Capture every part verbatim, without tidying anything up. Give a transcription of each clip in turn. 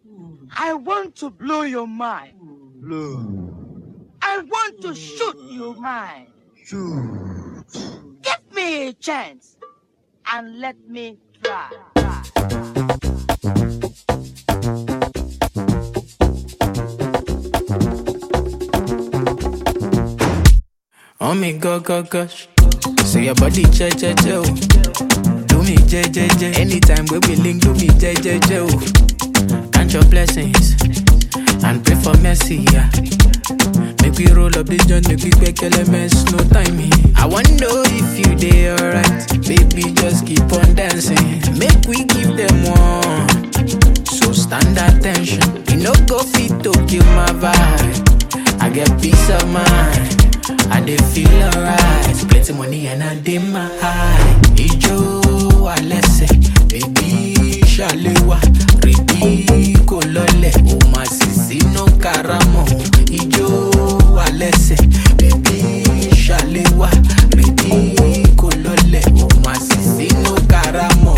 I want to blow your mind. Blow. I want to shoot your mind. Shoot. Give me a chance and let me try. Oh me go go gosh, say your body che che che oh. Do me je je je, anytime we be link do me je je je oh. Count your blessings and pray for mercy, yeah. Make we roll up this joint, make we quick elements, no timing. I wanna know if you dey alright, baby just keep on dancing. Make we give them one, so stand attention. You no go fit to kill my vibe, I get peace of mind. I dey feel alright, plenty money and I dey my high. Ijo alese, baby shalewa, ready kolole, o ma sisi no karamo. Ijo alese, baby shalewa, ready kolole, o ma sisi no karamo.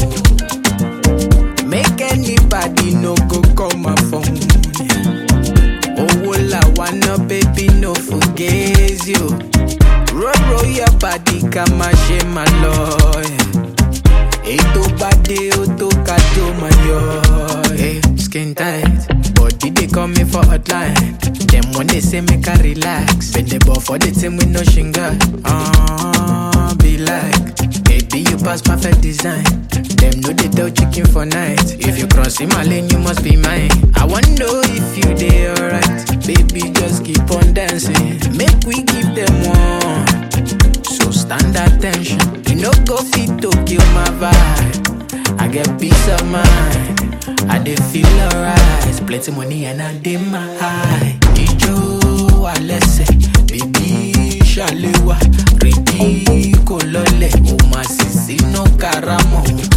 Make anybody no go call my phone. Oh, la wanna baby no forget you. Roll roll your body, come and share my love. Eto body, oto kato my yo. Hey, skin tight, body they call me for hotline. Them when they say make I relax, bend the ball for the team with no shinga. Ah, uh, be like, baby you pass perfect design. Them know they tell chicken for night. If you cross in my lane, you must be mine. I wanna know if you dey alright, baby just keep on dancing. Make we give them one, so stand attention. You no go fit to kill my vibe, I get peace of mind. I dey feel alright, plenty money and I dey my high. Ijo alese, baby shalewa, ready kolole, o ma sisi no karamo.